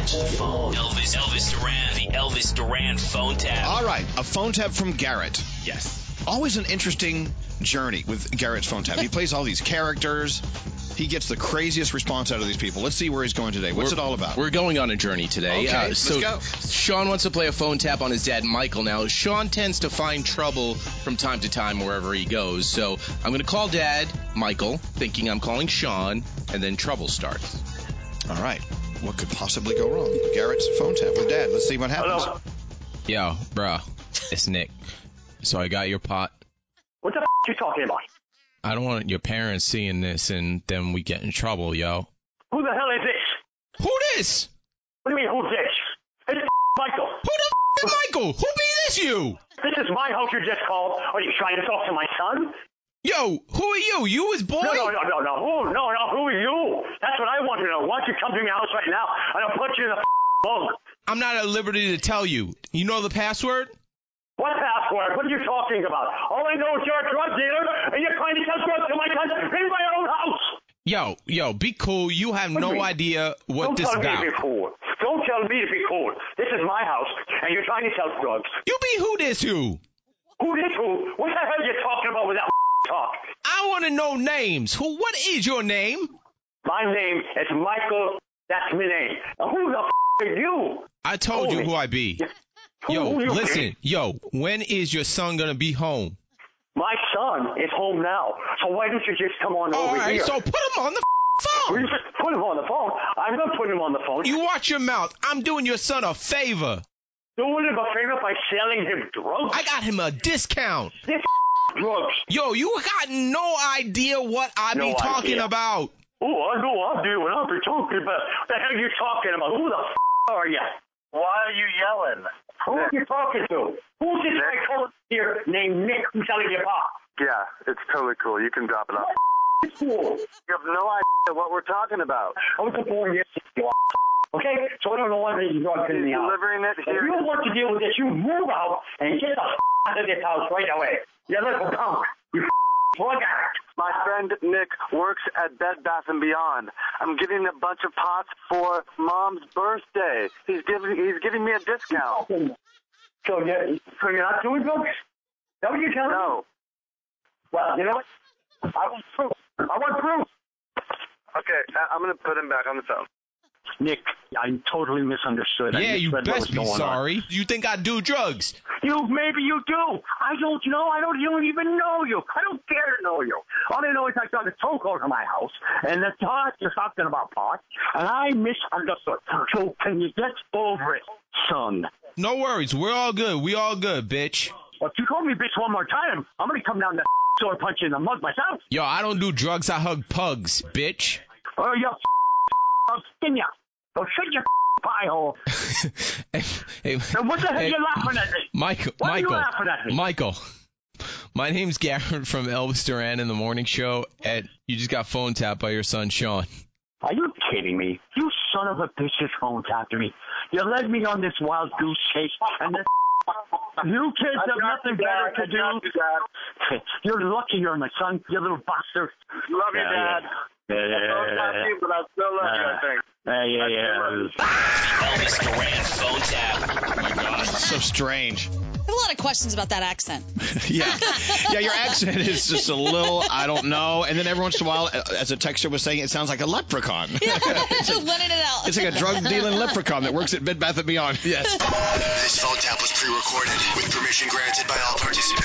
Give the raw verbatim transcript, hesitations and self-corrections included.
Answer the phone. Elvis, Elvis Duran, the Elvis Duran phone tap. All right, a phone tap from Garrett. Yes. Always an interesting journey with Garrett's phone tap. He plays all these characters. He gets the craziest response out of these people. Let's see where he's going today. What's we're, it all about? We're going on a journey today. Okay, uh, let's so go. Sean wants to play a phone tap on his dad, Michael. Now, Sean tends to find trouble from time to time wherever he goes. So I'm going to call Dad, Michael, thinking I'm calling Sean, and then trouble starts. All right. What could possibly go wrong? Garrett's phone tap with Dad. Let's see what happens. Hello? Yo, bro, it's Nick. So I got your pot. What the f*** you talking about? I don't want your parents seeing this and then we get in trouble, yo. Who the hell is this? Who this? What do you mean, who's this? It's f*** Michael. Who the f- is Michael? Who be this you? This is my house you just called. Are you trying to talk to my son? Yo, who are you? You his boy? No, no, no, no, no. Who, no, no, who are you? That's what I want to know. Why don't you come to my house right now and I'll put you in the f*** bunk. I'm not at liberty to tell you. You know the password? What password? What are you talking about? All I know is you're a drug dealer and you're trying to sell drugs to my son in my own house. Yo, yo, be cool. You have What do you no mean? idea what Don't this tell about. me to be cool. Don't tell me to be cool. This is my house and you're trying to sell drugs. You be who this who? Who is who? What the hell are you talking about with that talk? I want to know names. Who? What is your name? My name is Michael. That's my name. Now, who the f*** are you? I told Hold you it. who I be. Who, Yo, who you listen. be? Yo, when is your son going to be home? My son is home now. So why don't you just come on All over right, here? so put him on the Will phone. you just put him on the phone? I'm going to put him on the phone. You watch your mouth. I'm doing your son a favor. Doing him a favor by selling him drugs? I got him a discount. This drugs. Yo, you got no idea what I No be talking idea. about. Oh, I know I do, and I'll be talking about. What the hell are you talking about? Who the f*** are you? Why are you yelling? Who are you talking to? Who's this guy calling here named Nick who's selling your pop? Yeah, it's totally cool. You can drop it off. It's cool. You have no idea what we're talking about. I was born yesterday, you okay? So I don't know why you're drugs in the house. Delivering it If here. you want to deal with this, you move out and get the f*** out of this house right away. You little punk. You f*** plug out. My friend Nick works at Bed Bath and Beyond. I'm getting a bunch of pots for Mom's birthday. He's giving he's giving me a discount. So you're, so you're not doing drugs? Is that what you're telling me? No. Well, you know what? I want proof. I want proof. Okay, I- I'm gonna put him back on the phone. Nick, I totally misunderstood. I Yeah, you misread what was best be going on. sorry. You think I do drugs? You, maybe you do. I don't know. I don't, don't even know you. I don't care to know you. All I know is I got a phone call to my house, and the talk is talking about pot, and I misunderstood. So can you get over it, son? No worries. We're all good. We all good, bitch. Well, if you call me bitch one more time, I'm going to come down the store and punch you in the mug myself. Yo, I don't do drugs. I hug pugs, bitch. Oh, you I'll skin ya. Go shut your pie hole. hey, hey, Now, what the hell are hey, you laughing at me? Michael, Why are you Michael, laughing at me? Michael. My name's Garrett from Elvis Duran in the Morning Show, and you just got phone tapped by your son, Sean. Are you kidding me? You son of a bitch just phone tapped me. You led me on this wild goose chase, and this you kids have nothing better to do. You're lucky you're my son, you little bastard. Love you, Yeah, Dad. Yeah, yeah, I don't yeah, love you, but I still love you, I think. yeah, yeah, yeah, yeah. Elvis Duran phone tap. Oh, my gosh. So strange. I have a lot of questions about that accent. Yeah. Yeah, your accent is just a little, I don't know. And then every once in a while, as a texter was saying, it sounds like a leprechaun. Just letting it out. It's like a drug-dealing leprechaun that works at Bed Bath and Beyond. Yes. This phone tap was pre-recorded with permission granted by all participants.